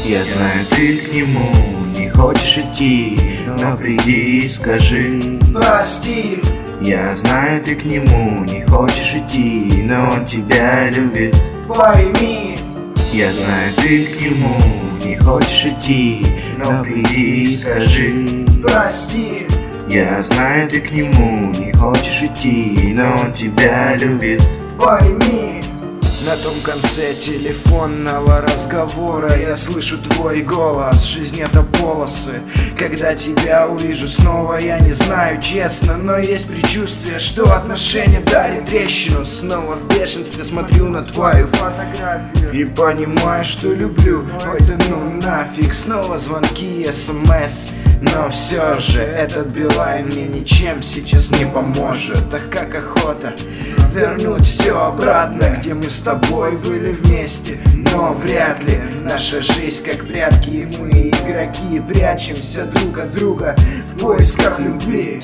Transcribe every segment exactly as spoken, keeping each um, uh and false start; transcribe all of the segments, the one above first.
Я знаю, ты к нему не хочешь идти, но приди и скажи прости. Я знаю, ты к нему не хочешь идти, но он тебя любит, пойми. Я знаю, ты к нему не хочешь идти, но приди и скажи прости. Я знаю, ты к нему не хочешь идти, но он тебя любит, пойми. На том конце телефонного разговора я слышу твой голос. Жизнь это полосы. Когда тебя увижу снова, я не знаю честно, но есть предчувствие, что отношения дали трещину. Снова в бешенстве смотрю на твою фотографию и понимаю, что люблю. Ой, да ну нафиг. Снова звонки, смс. Но все же этот Билайн мне ничем сейчас не поможет. Так как охота вернуть все обратно, где мы с тобой были вместе. Но вряд ли наша жизнь как прятки, и мы игроки прячемся друг от друга в поисках любви.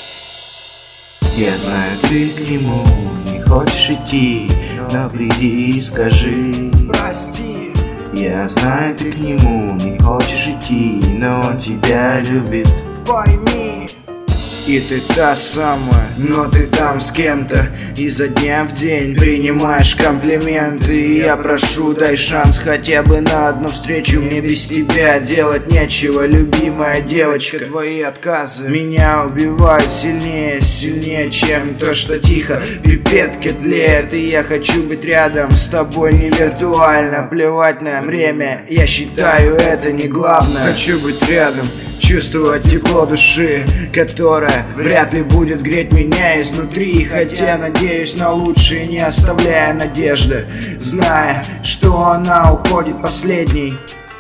Я знаю, ты к нему не хочешь идти, но приди и скажи прости. Я знаю, ты к нему не хочешь идти, но он тебя любит, пойми. И ты та самая, но ты там с кем-то. Изо дня в день принимаешь комплименты. И я прошу, дай шанс хотя бы на одну встречу. Мне без тебя делать нечего, любимая девочка. Твои отказы меня убивают сильнее, сильнее, чем то, что тихо в пипетке тлеет. И я хочу быть рядом с тобой не виртуально. Плевать на время, я считаю это не главное. Хочу быть рядом, чувствовать тепло души, которая вряд ли будет греть меня изнутри. Хотя надеюсь на лучшее, не оставляя надежды, зная, что она уходит последней.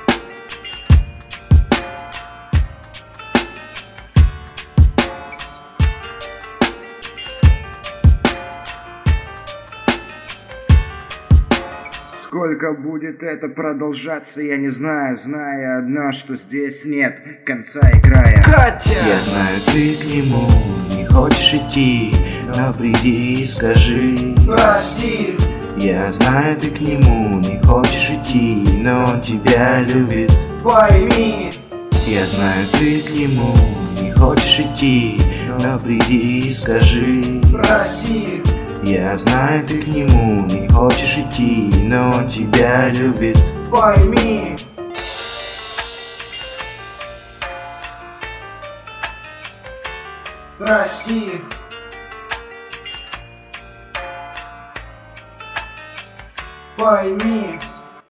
Сколько будет это продолжаться, я не знаю, зная одно, что здесь нет конца и края. Катя! Я знаю, ты к нему не хочешь идти, но приди и скажи прости. Я знаю, ты к нему не хочешь идти, но он тебя любит, пойми. Я знаю, ты к нему не хочешь идти, но приди и скажи прости. Я знаю, ты к нему не хочешь идти, но он тебя любит, пойми. Прости. Пойми.